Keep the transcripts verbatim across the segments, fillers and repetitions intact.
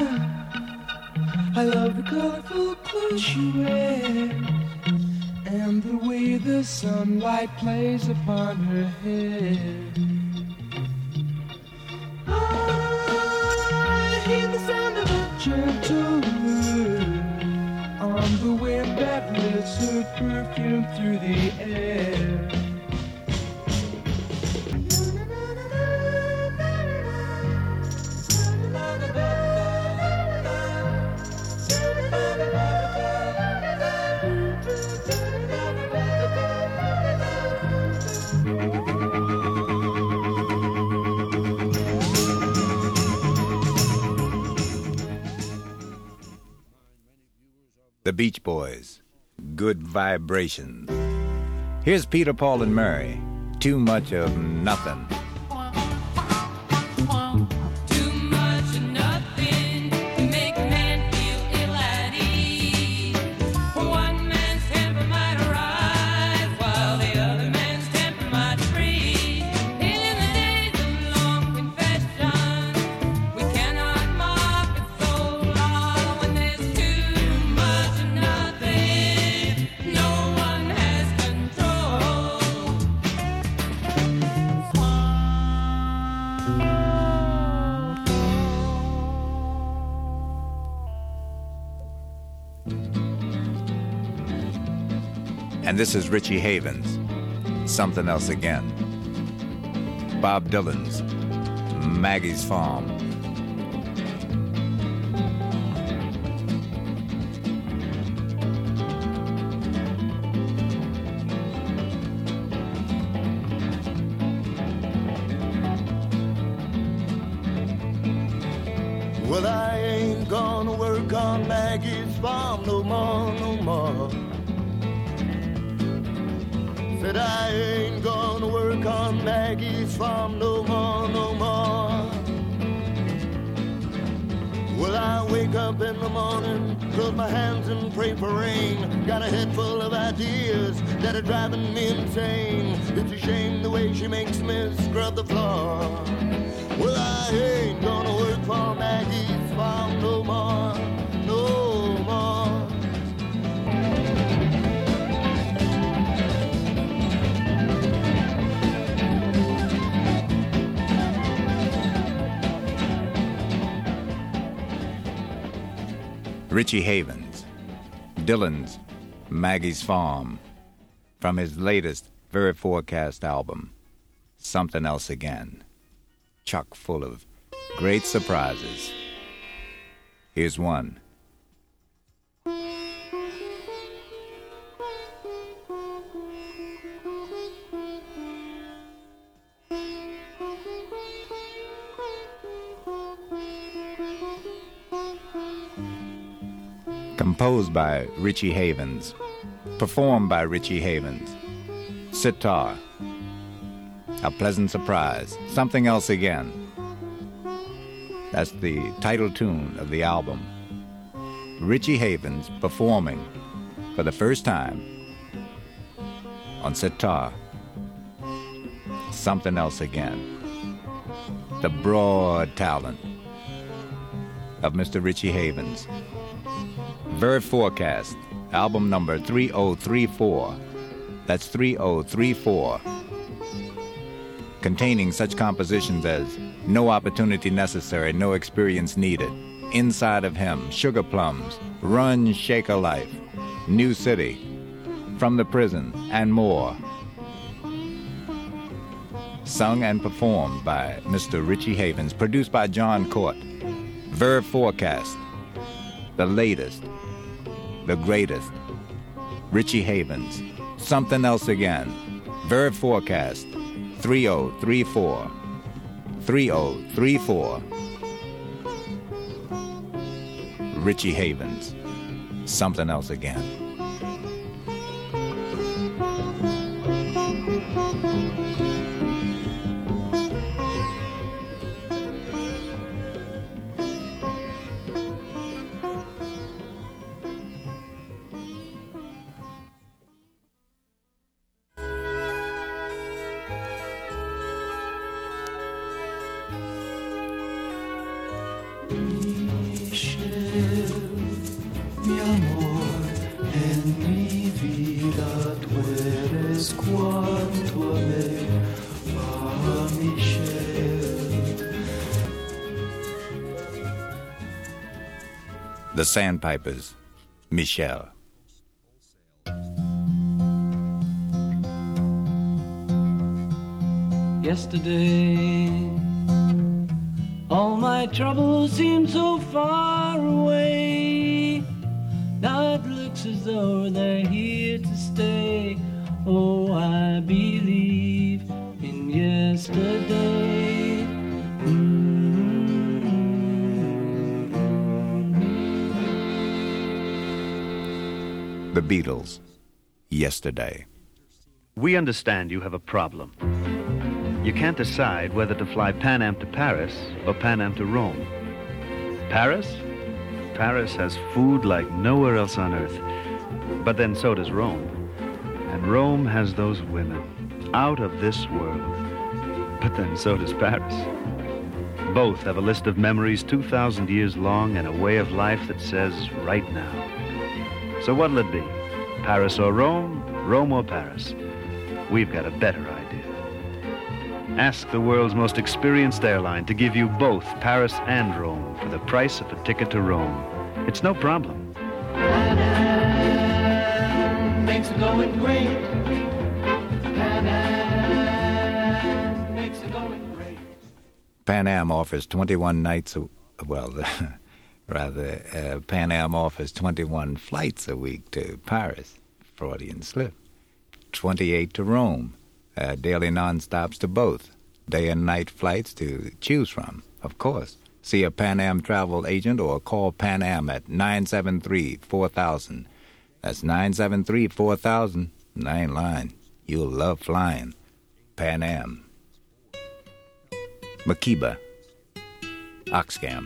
I love the colorful clothes she wears and the way the sunlight plays upon her head. I hear the sound of a gentle word on the wind that lifts her perfume through the air. The Beach Boys, Good Vibrations. Here's Peter, Paul, and Mary, Too Much of Nothing. And this is Richie Havens, Something Else Again. Bob Dylan's Maggie's Farm. Well, I ain't gonna work on Maggie's farm no more, no more. Said I ain't gonna work on Maggie's farm no more, no more. Well, I wake up in the morning, close my hands and pray for rain. Got a head full of ideas that are driving me insane. It's a shame the way she makes me scrub the floor. Well, I ain't gonna work for Maggie's farm no more, no more. Richie Havens, Dylan's Maggie's Farm, from his latest Very Forecast album, Something Else Again, chock full of great surprises. Here's one. Composed by Richie Havens, performed by Richie Havens. Sitar, A Pleasant Surprise, Something Else Again. That's the title tune of the album. Richie Havens performing for the first time on sitar, Something Else Again. The broad talent of Mister Richie Havens. Very Forecast, album number three oh three four. That's three oh three four. Containing such compositions as No Opportunity Necessary, No Experience Needed, Inside of Him, Sugar Plums, Run, Shake a Life, New City, From the Prison, and more. Sung and performed by Mister Richie Havens, produced by John Court. Very Forecast, the latest, the greatest. Richie Havens, Something Else Again. Very Forecast, three oh three four. three oh three four. Richie Havens, Something Else Again. Sois-toi mais ah Michel. The Sandpipers, Michel. Yesterday, all my troubles seem so far away. Now it looks as though they're here to stay. Oh, I believe in yesterday. Mm-hmm. The Beatles, Yesterday. We understand you have a problem. You can't decide whether to fly Pan Am to Paris or Pan Am to Rome. Paris? Paris has food like nowhere else on earth. But then so does Rome. And Rome has those women, out of this world. But then so does Paris. Both have a list of memories two thousand years long and a way of life that says right now. So what'll it be? Paris or Rome? Rome or Paris? We've got a better idea. Ask the world's most experienced airline to give you both Paris and Rome for the price of a ticket to Rome. It's no problem. Pan Am makes it going great. Pan Am makes it going great. Pan Am offers twenty-one nights, a, well, rather, uh, Pan Am offers twenty-one flights a week to Paris, Freudian slip, twenty-eight to Rome, uh, daily non-stops to both, day and night flights to choose from, of course. See a Pan Am travel agent or call Pan Am at nine seven three, four thousand. That's nine seven three, four thousand. I ain't lying. You'll love flying. Pan Am. Makeba, Oxcam.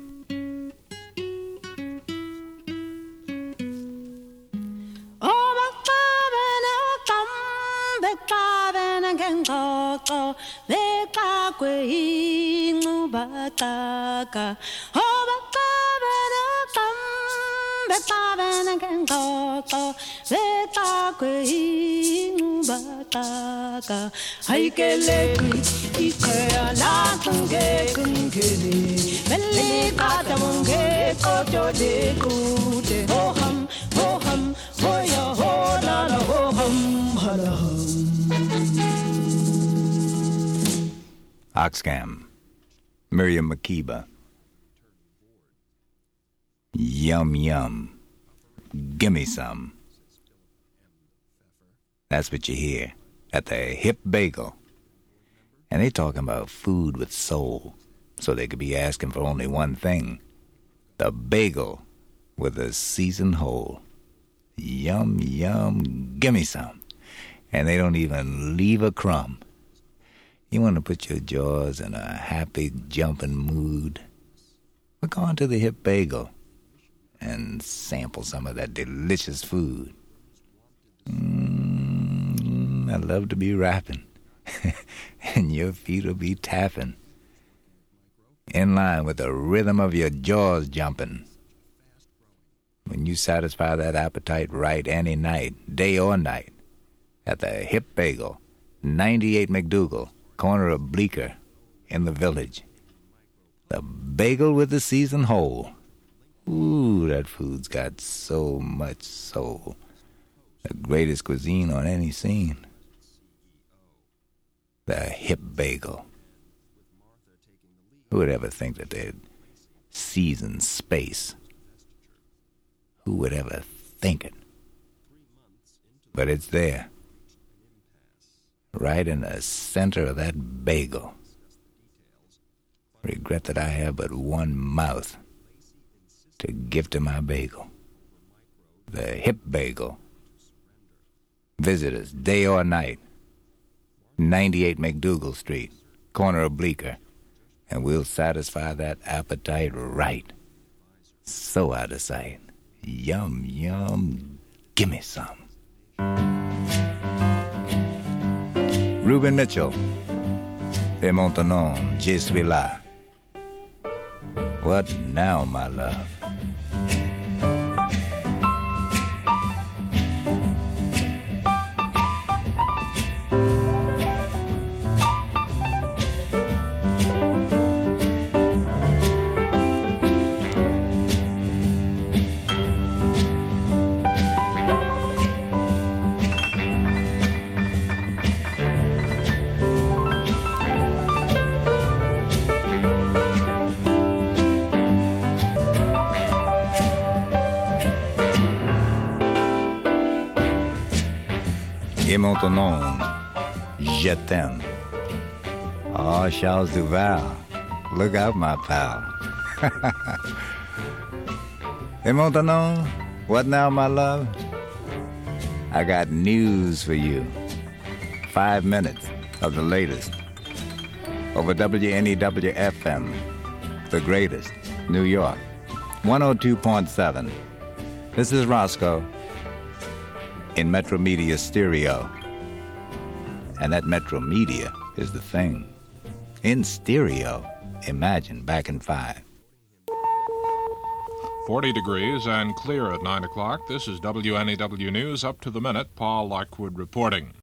Oxcam, Miriam Makeba. Yum, yum. Gimme some. That's what you hear at the Hip Bagel. And they talking about food with soul, so they could be asking for only one thing. The bagel with a seasoned hole. Yum, yum, gimme some. And they don't even leave a crumb. You want to put your jaws in a happy, jumping mood? Look on to the Hip Bagel and sample some of that delicious food. Mm, I love to be rapping, and your feet will be tapping, in line with the rhythm of your jaws jumping. When you satisfy that appetite right any night, day or night, at the Hip Bagel, ninety-eight McDougal, corner of Bleecker, in the Village. The bagel with the seasoned hole. Ooh, that food's got so much soul. The greatest cuisine on any scene. The Hip Bagel. Who would ever think that they'd season space? Who would ever think it? But it's there. Right in the center of that bagel. Regret that I have but one mouth to give to my bagel. The Hip Bagel. Visit us day or night. ninety-eight McDougal Street, corner of Bleecker, and we'll satisfy that appetite right. So out of sight. Yum, yum, gimme some. Ruben Mitchell, et maintenant, je suis là. What now, my love? Et maintenant, je t'aime. Oh, Charles Duval. Look out, my pal. Et maintenant, what now, my love? I got news for you. Five minutes of the latest. Over W N E W F M, the greatest, New York, one oh two point seven. This is Roscoe in Metro Media Stereo. And that Metro Media is the thing. In stereo, imagine back in five. forty degrees and clear at nine o'clock. This is W N E W News up to the minute. Paul Lockwood reporting.